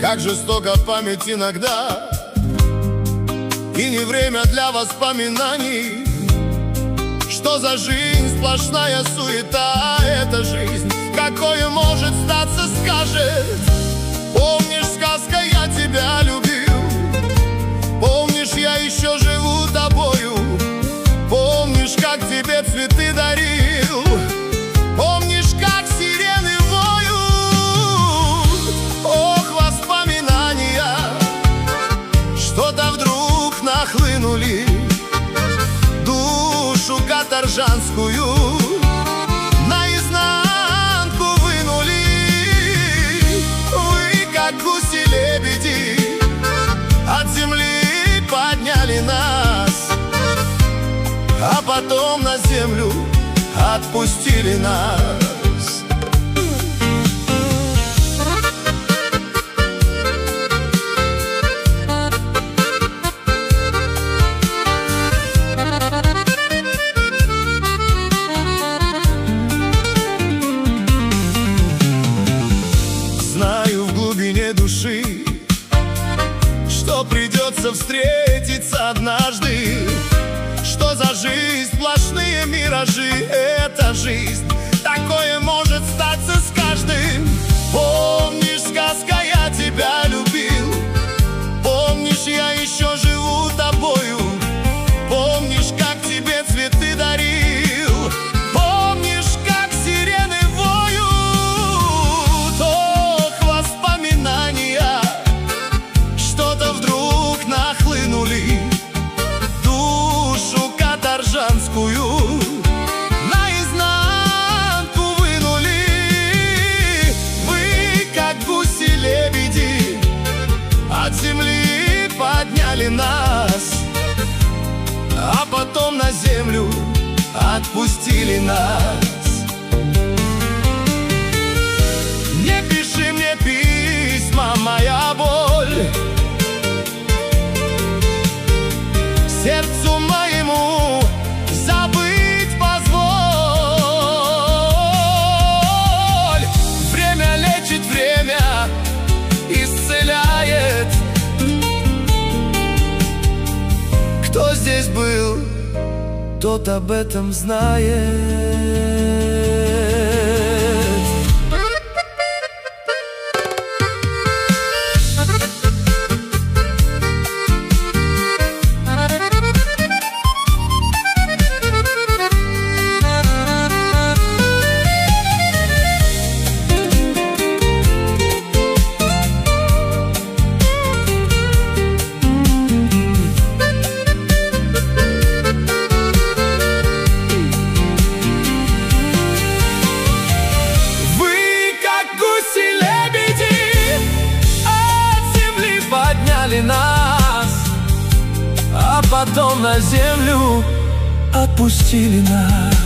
Как жестока память иногда, и не время для воспоминаний. Что за жизнь, сплошная суета, эта жизнь, какое может статься, скажет. Помнишь, сказка, я тебя любил, помнишь, я еще живу тобою, помнишь, как тебе цветы дарил, помнишь, как сирены воют. Ох, воспоминания, что-то вдруг нахлынули, душу каторжанскую наизнанку вынули. Вы, как гуси-лебеди, от земли подняли нас, а потом на землю отпустили нас. Знаю в глубине души, что придется встретиться однажды. Что за жизнь, сплошные миражи, эта жизнь, такое может статься с каждым. Помнишь, сказка, я тебя любил, помнишь, я еще живу тобою, помнишь, как тебе цветы дарил, помнишь, как сирены воют. Ох, воспоминания, что-то вдруг нахлынули, душу каторжанскую наизнанку вынули. Вы, как гуси-лебеди, от земли подняли нас, а потом на землю отпустили нас. Не пиши мне письма, моя боль, сердцу моему забыть позволь. Время лечит, время исцеляет. Кто здесь был, тот об этом знает. Нас, а потом на землю отпустили нас.